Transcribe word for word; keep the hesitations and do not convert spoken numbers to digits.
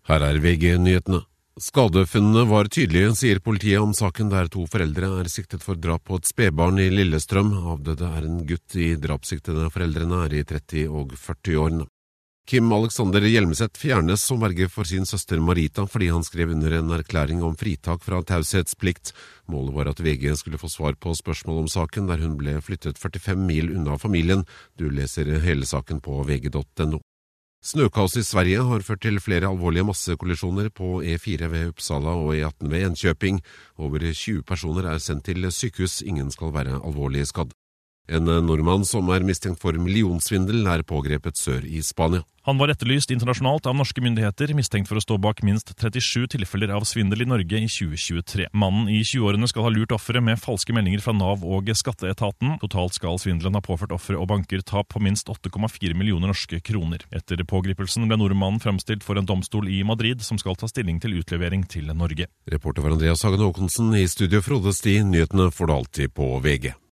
Her er V G-nyhetene. Skadefunnene var tydelige, sier politiet om saken der to foreldre er siktet for drap på et spedbarn i Lillestrøm. Avdøde er en gutt. I drapssiktede foreldrene er i tretti- og førti-årene. Kim Alexander Hjelmeset fjernes som verge for sin søster Marita fordi han skrev under en erklæring om fritak fra taushetsplikt. Målet var at V G skulle få svar på spørsmål om saken, der hun ble flyttet førtifem mil unna familien. Du leser hele saken på v g punktum no. Snøkaos i Sverige har ført til flere alvorlige massekollisjoner på E fire ved Uppsala og E atten ved Enköping. Over tjue personer er sendt til sykehus, ingen skal være alvorlig skadd. En nordmann som er mistenkt for millionsvindel er pågrepet sør i Spania. Han var etterlyst internasjonalt av norske myndigheter, mistenkt for å stå bak minst trettisju tilfeller av svindel i Norge i tjue tjuetre. Mannen i tjue-årene skal ha lurt offeret med falske meldinger fra Nav og Skatteetaten. Totalt skal svindelen ha påført offeret og banker tap på minst åtte komma fire millioner norske kroner. Etter pågripelsen ble nordmannen fremstilt for en domstol i Madrid, som skal ta stilling til utlevering til Norge. Reporter var Andreas Hagen Håkonsen. I studio Frode Sti. Nyhetene får du alltid på V G.